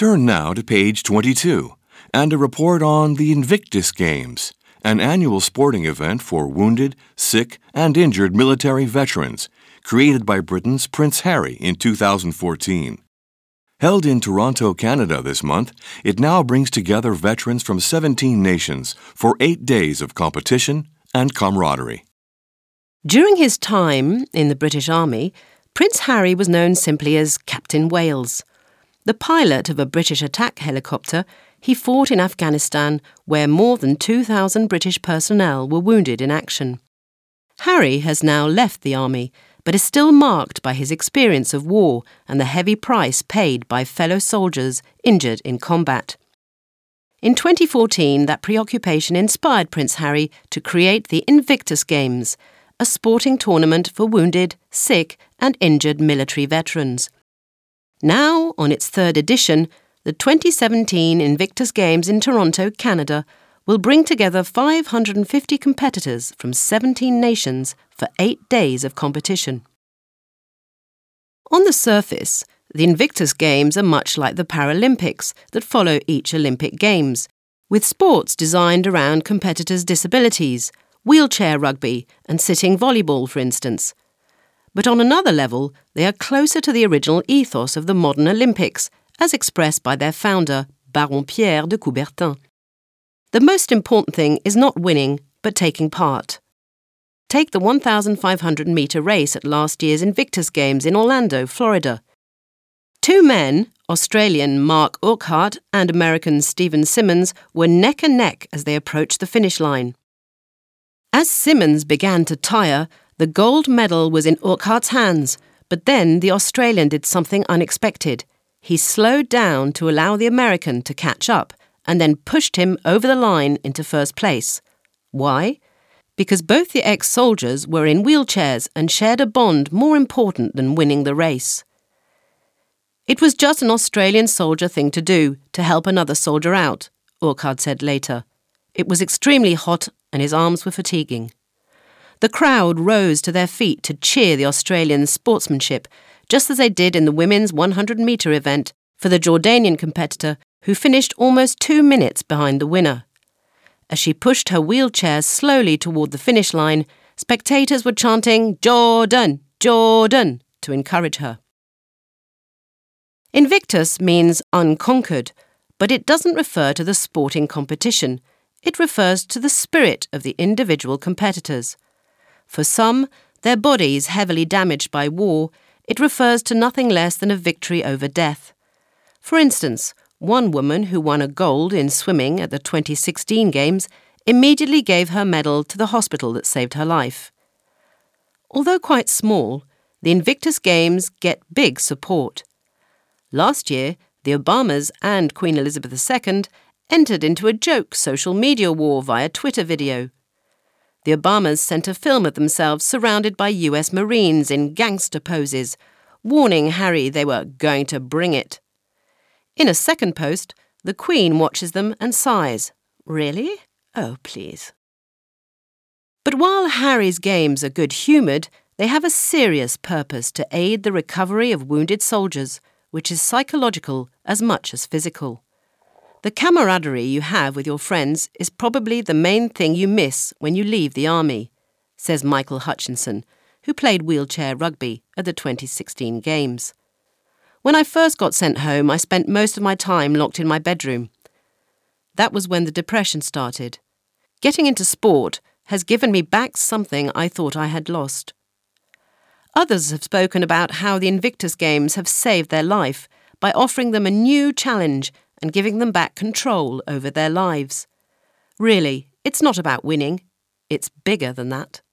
Turn now to page 22 and a report on the Invictus Games, an annual sporting event for wounded, sick, and injured military veterans, created by Britain's Prince Harry in 2014. Held in Toronto, Canada this month, it now brings together veterans from 17 nations for 8 days of competition and camaraderie. During his time in the British Army, Prince Harry was known simply as Captain Wales. The pilot of a British attack helicopter, he fought in Afghanistan, where more than 2,000 British personnel were wounded in action. Harry has now left the army, but is still marked by his experience of war and the heavy price paid by fellow soldiers injured in combat. In 2014, that preoccupation inspired Prince Harry to create the Invictus Games, a sporting tournament for wounded, sick, and injured military veterans. Now, on its third edition, the 2017 Invictus Games in Toronto, Canada, will bring together 550 competitors from 17 nations for 8 days of competition. On the surface, the Invictus Games are much like the Paralympics that follow each Olympic Games, with sports designed around competitors' disabilities, wheelchair rugby and sitting volleyball, for instance. But on another level, they are closer to the original ethos of the modern Olympics, as expressed by their founder, Baron Pierre de Coubertin. The most important thing is not winning, but taking part. Take the 1,500-metre race at last year's Invictus Games in Orlando, Florida. 2 men, Australian Mark Urquhart and American Stephen Simmons, were neck and neck as they approached the finish line. As Simmons began to tire, the gold medal was in Urquhart's hands, but then the Australian did something unexpected. He slowed down to allow the American to catch up and then pushed him over the line into first place. Why? Because both the ex-soldiers were in wheelchairs and shared a bond more important than winning the race. It was just an Australian soldier thing to do, to help another soldier out, Urquhart said later. It was extremely hot and his arms were fatiguing. The crowd rose to their feet to cheer the Australian sportsmanship, just as they did in the women's 100-metre event for the Jordanian competitor who finished almost 2 minutes behind the winner. As she pushed her wheelchair slowly toward the finish line, spectators were chanting, "Jordan, Jordan," to encourage her. Invictus means unconquered, but it doesn't refer to the sporting competition. It refers to the spirit of the individual competitors. For some, their bodies heavily damaged by war, it refers to nothing less than a victory over death. For instance, one woman who won a gold in swimming at the 2016 Games immediately gave her medal to the hospital that saved her life. Although quite small, the Invictus Games get big support. Last year, the Obamas and Queen Elizabeth II entered into a joke social media war via Twitter video. The Obamas sent a film of themselves surrounded by US Marines in gangster poses, warning Harry they were going to bring it. In a second post, the Queen watches them and sighs. Really? Oh, please. But while Harry's games are good-humoured, they have a serious purpose to aid the recovery of wounded soldiers, which is psychological as much as physical. The camaraderie you have with your friends is probably the main thing you miss when you leave the army, says Michael Hutchinson, who played wheelchair rugby at the 2016 Games. When I first got sent home, I spent most of my time locked in my bedroom. That was when the depression started. Getting into sport has given me back something I thought I had lost. Others have spoken about how the Invictus Games have saved their life by offering them a new challenge and giving them back control over their lives. Really, it's not about winning. It's bigger than that.